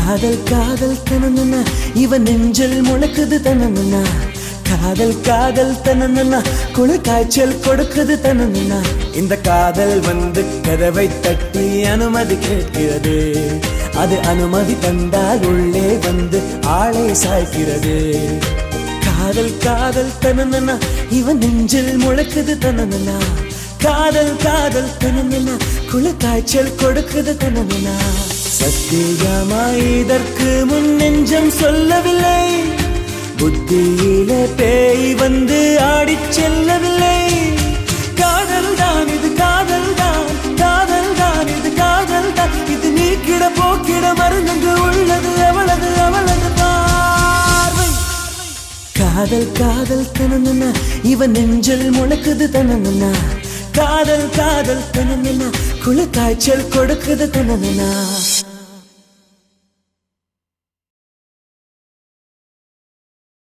காதல் காதல் தனனனா இவன் நெஞ்சில் முளைக்குது தனனனா காதல் காதல் தனனனா குளிர் காய்ச்சல் கொடுக்குது தனனனா இந்த காதல் வந்து கதவை தட்டி அனுமதி கேட்கிறது அது அனுமதி தந்தால் உள்ளே வந்து ஆளை சாய்க்கிறது காதல் காதல் தனனனா இவன் நெஞ்சில் முளைக்குது தனனனா காதல் காதல் தனனனா குளிர் காய்ச்சல் கொடுக்குது தனனனா சத்தியமாய் இதற்கு முன் நெஞ்சம் சொல்லவில்லை புத்தியிலே பேய் வந்து ஆடிச் செல்லவில்லை காதல் தான் இது காதல் தான் காதல் தான் இது காதல் தான் இது நீக்கிட போக்கிட மருந்தங்கு உள்ளது அவளது அவளது பார்வை காதல் காதல் தனனனா இவன் நெஞ்சில் முளைக்குது தனனனா காதல் காதல் தனனனா குளிர் காய்ச்சல் கொடுக்குது தனனனா